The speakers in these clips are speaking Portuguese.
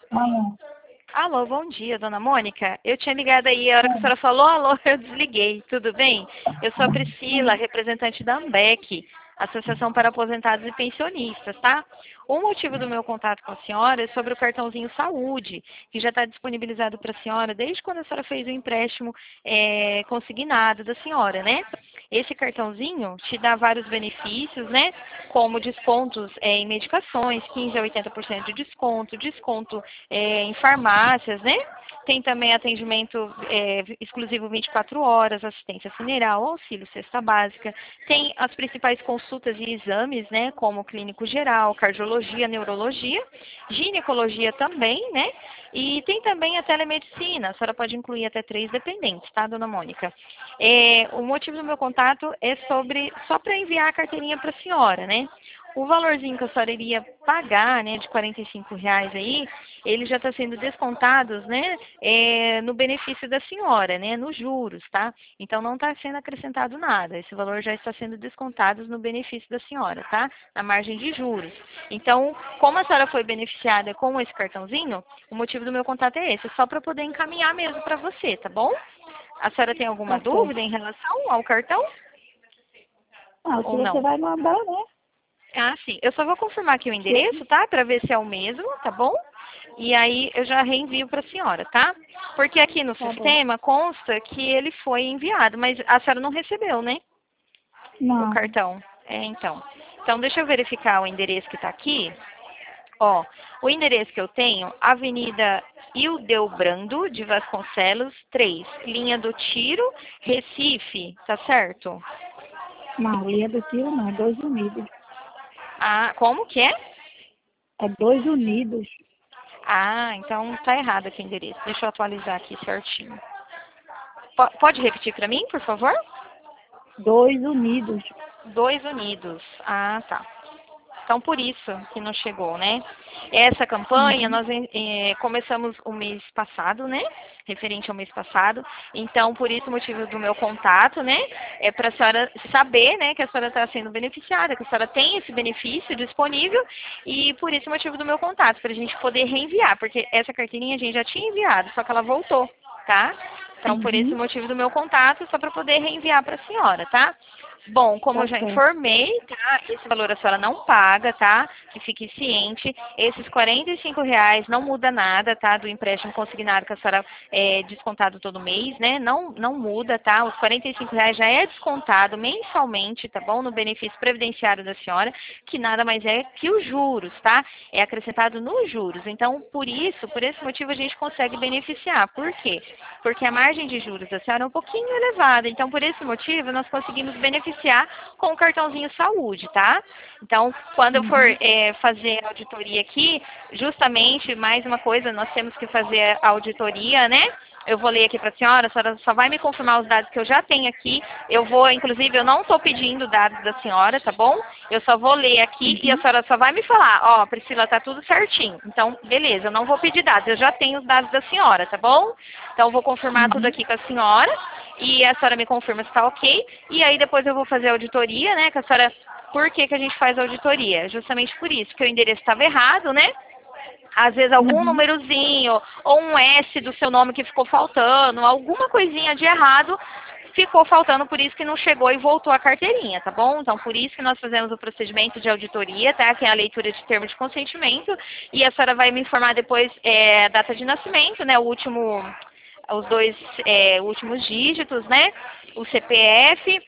Manhã. Alô, bom dia, dona Mônica. Eu tinha ligado aí, a hora que a senhora falou alô, eu desliguei. Tudo bem? Eu sou a Priscila, representante da AMBEC, Associação para Aposentados e Pensionistas, tá? O motivo do meu contato com a senhora é sobre o cartãozinho Saúde, que já está disponibilizado para a senhora desde quando a senhora fez o empréstimo consignado da senhora, né? Esse cartãozinho te dá vários benefícios, né? Como descontos em medicações, 15 a 80% de desconto, desconto em farmácias, né? Tem também atendimento exclusivo 24 horas, assistência funeral, auxílio cesta básica. Tem as principais consultas e exames, né? Como clínico geral, cardiologia, neurologia, ginecologia também, né? E tem também a telemedicina. A senhora pode incluir até 3 dependentes, tá, dona Mônica? O motivo do meu contato é só para enviar a carteirinha para a senhora, né? O valorzinho que a senhora iria pagar, né, de R$ 45 aí, ele já está sendo descontado, né, no benefício da senhora, né, nos juros, tá? Então não está sendo acrescentado nada. Esse valor já está sendo descontado no benefício da senhora, tá? Na margem de juros. Então, como a senhora foi beneficiada com esse cartãozinho, o motivo do meu contato é esse, só para poder encaminhar mesmo para você, tá bom? A senhora tem alguma Tá certo. dúvida em relação ao cartão Ah, se ou você não? vai mandar, né? Ah, sim. Eu só vou confirmar aqui o endereço, tá? Para ver se é o mesmo, tá bom? E aí eu já reenvio para a senhora, tá? Porque aqui no Tá bom. sistema consta que ele foi enviado, mas a senhora não recebeu, né? O Não. cartão. Então. Então deixa eu verificar o endereço que está aqui. Ó, o endereço que eu tenho, Avenida Ildebrando de Vasconcelos, 3, linha do Tiro, Recife, tá certo? Não, Linha do Tiro não, é Dois Unidos. Ah, como que é? É Dois Unidos. Ah, então tá errado aqui o endereço. Deixa eu atualizar aqui certinho. Pode repetir para mim, por favor? Dois Unidos. Dois Unidos. Ah, tá. Então, por isso que não chegou, né? Essa campanha Uhum. nós começamos o mês passado, né? Referente ao mês passado. Então, por isso o motivo do meu contato, né? É para a senhora saber, né, que a senhora está sendo beneficiada, que a senhora tem esse benefício disponível e por isso o motivo do meu contato, para a gente poder reenviar, porque essa carteirinha a gente já tinha enviado, só que ela voltou, tá? Então, por esse Uhum. motivo do meu contato, só para poder reenviar para a senhora, tá? Bom, como Tá eu já certo. informei, tá? Esse valor a senhora não paga, tá? Que fique ciente. Esses R$ 45 não muda nada, tá? Do empréstimo consignado que a senhora descontado todo mês, né? Não muda, tá? Os R$ 45 já é descontado mensalmente, tá bom? No benefício previdenciário da senhora, que nada mais é que os juros, tá? É acrescentado nos juros. Então, por esse motivo, a gente consegue beneficiar. Por quê? Porque a margem de juros da senhora é um pouquinho elevada. Então, por esse motivo, nós conseguimos beneficiar com o cartãozinho saúde, tá? Então, quando eu for Uhum. fazer a auditoria aqui, justamente, mais uma coisa, nós temos que fazer a auditoria, né? Eu vou ler aqui para a senhora só vai me confirmar os dados que eu já tenho aqui. Eu vou, inclusive, eu não estou pedindo dados da senhora, tá bom? Eu só vou ler aqui e a Uhum. senhora só vai me falar, ó, Priscila, tá tudo certinho. Então, beleza, eu não vou pedir dados, eu já tenho os dados da senhora, tá bom? Então, eu vou confirmar tudo Uhum. aqui com a senhora e a senhora me confirma se está ok. E aí, depois eu vou fazer a auditoria, né, que a senhora... Por que que a gente faz a auditoria? Justamente por isso, que o endereço estava errado, né? Às vezes algum Uhum. númerozinho ou um S do seu nome que ficou faltando, alguma coisinha de errado ficou faltando, por isso que não chegou e voltou a carteirinha, tá bom? Então, por isso que nós fazemos o procedimento de auditoria, tá? Que é a leitura de termo de consentimento, e a senhora vai me informar depois a data de nascimento, né? Os dois últimos dígitos, né? O CPF,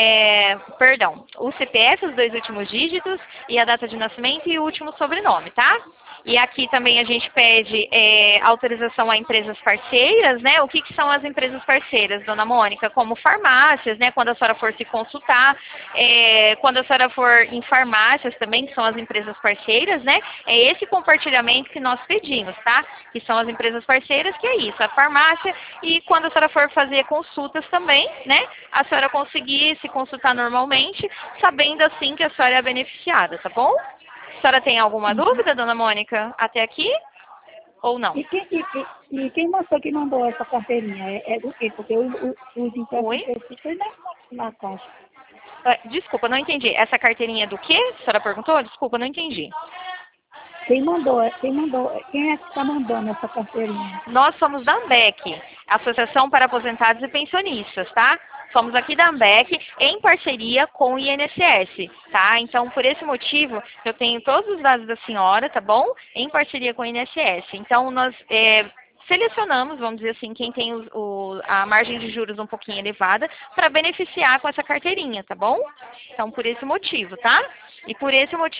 perdão, o CPF, os dois últimos dígitos, e a data de nascimento e o último sobrenome, tá? E aqui também a gente pede autorização a empresas parceiras, né? O que, que são as empresas parceiras, dona Mônica? Como farmácias, né? Quando a senhora for se consultar, quando a senhora for em farmácias também, que são as empresas parceiras, né? É esse compartilhamento que nós pedimos, tá? Que são as empresas parceiras, que é isso, a farmácia, e quando a senhora for fazer consultas também, né? A senhora conseguir se consultar normalmente, sabendo assim que a senhora é beneficiada, tá bom? A senhora tem alguma Uhum. dúvida, dona Mônica, até aqui? Ou não? E quem você que mandou essa carteirinha? É do quê? Porque os Oi? empréstimos que eu fiz foi na caixa. Desculpa, não entendi. Essa carteirinha é do quê? A senhora perguntou? Desculpa, não entendi. Quem é que está mandando essa carteirinha? Nós somos da AMBEC, Associação para Aposentados e Pensionistas, tá? Somos aqui da AMBEC em parceria com o INSS, tá? Então, por esse motivo, eu tenho todos os dados da senhora, tá bom? Em parceria com o INSS. Então, nós selecionamos, vamos dizer assim, quem tem a margem de juros um pouquinho elevada para beneficiar com essa carteirinha, tá bom? Então, por esse motivo, tá? E por esse motivo,